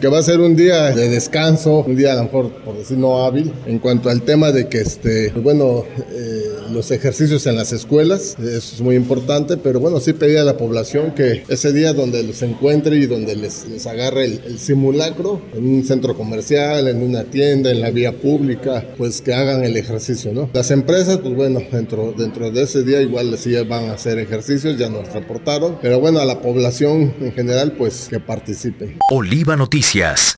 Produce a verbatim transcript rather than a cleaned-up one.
aunque va a ser un día de descanso, un día a lo mejor, por decir no hábil, en cuanto al tema de que, este, pues bueno, eh, los ejercicios en las escuelas, eso es muy importante, pero bueno, sí pedir a la población que ese día donde los encuentre y donde les, les agarre el, el simulacro, en un centro comercial, en una tienda, en la vía pública, pues que hagan el ejercicio, ¿no? Las empresas, pues bueno, dentro, dentro de ese día igual sí van a hacer ejercicios, ya nos reportaron, pero bueno, a la población en general, pues que participen. Oliva Noticias.